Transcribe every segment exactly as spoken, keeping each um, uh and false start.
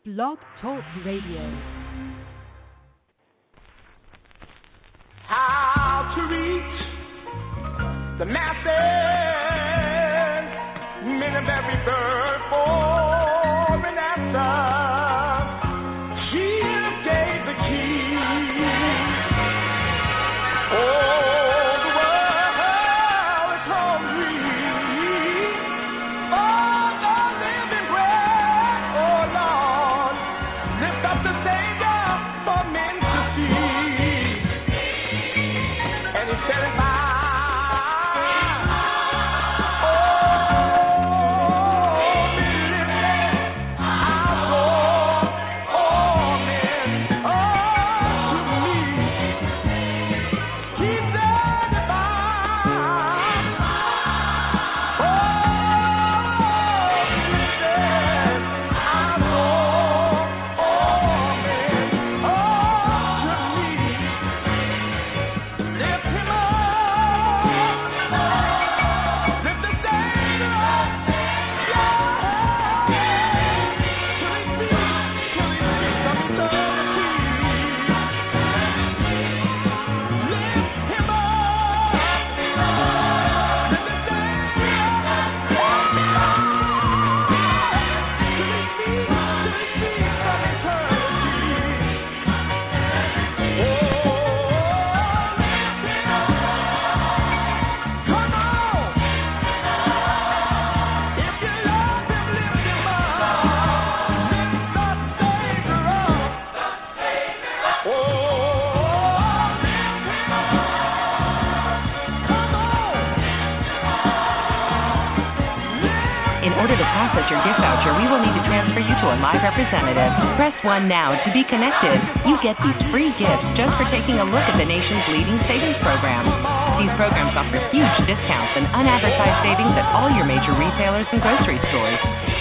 Blog Talk Radio. How to reach the masses, men of every bird for an answer. Jesus gave the key. Oh, the world is hungry. Oh, the living bread. Oh, Lord, lift up the Savior for men to see. And he said it by your gift voucher, we will need to transfer you to a live representative. Press one now to be connected. You get these free gifts just for taking a look at the nation's leading savings programs. These programs offer huge discounts and unadvertised savings at all your major retailers and grocery stores.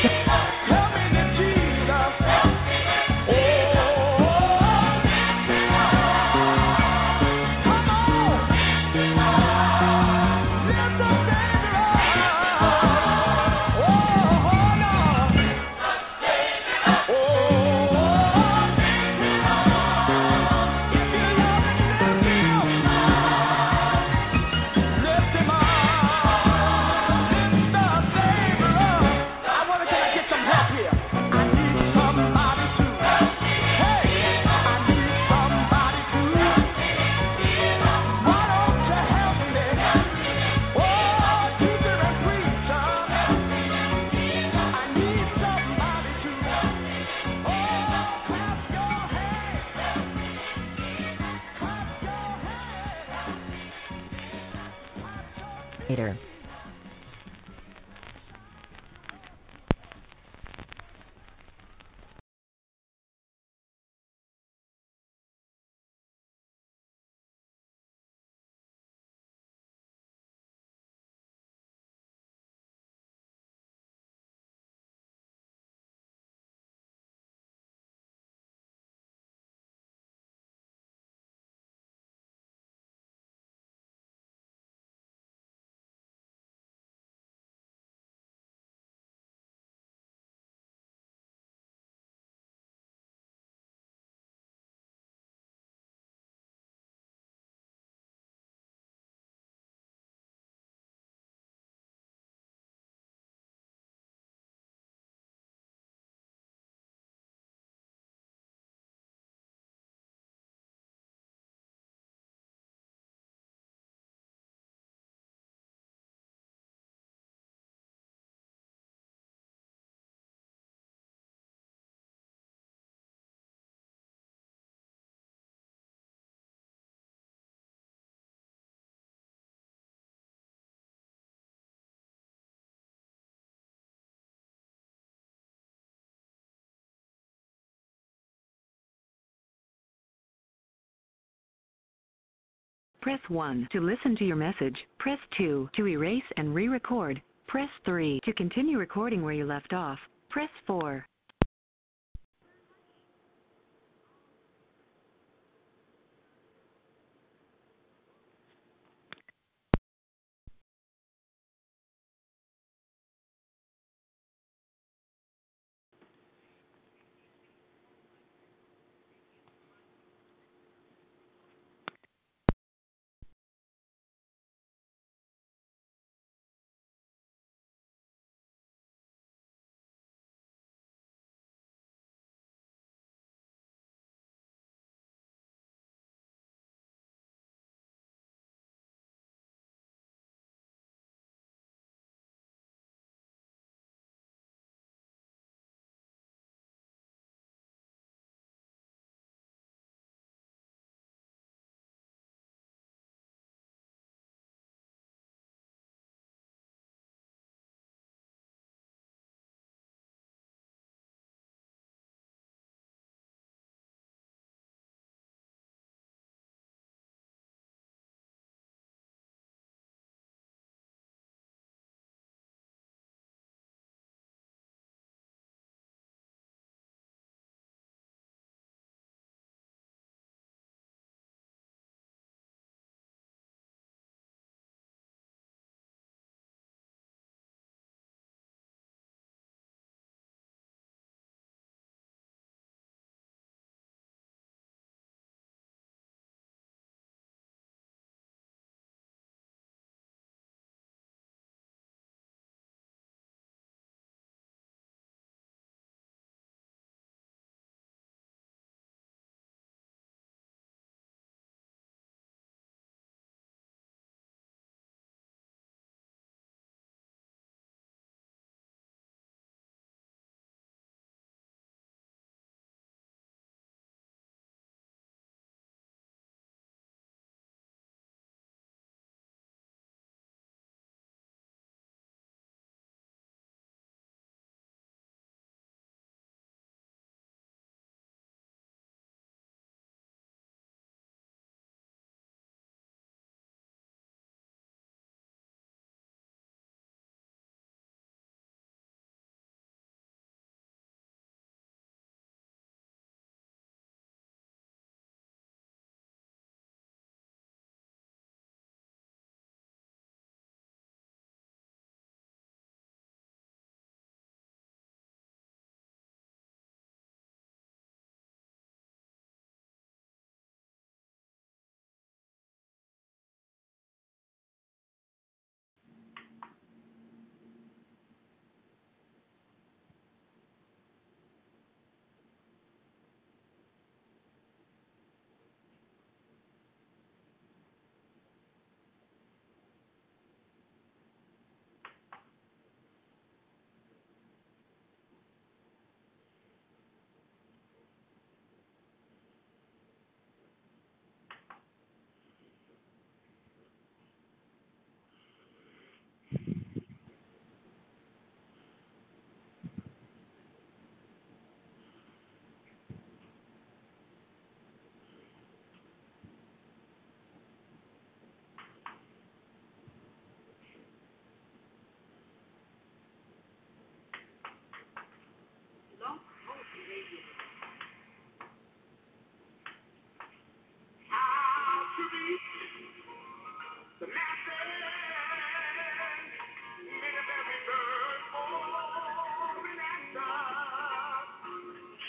Later. Press one to listen to your message. Press two to erase and re-record. Press three to continue recording where you left off. Press four.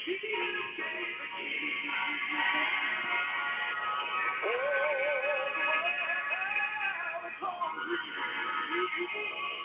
Oh, the world calls you.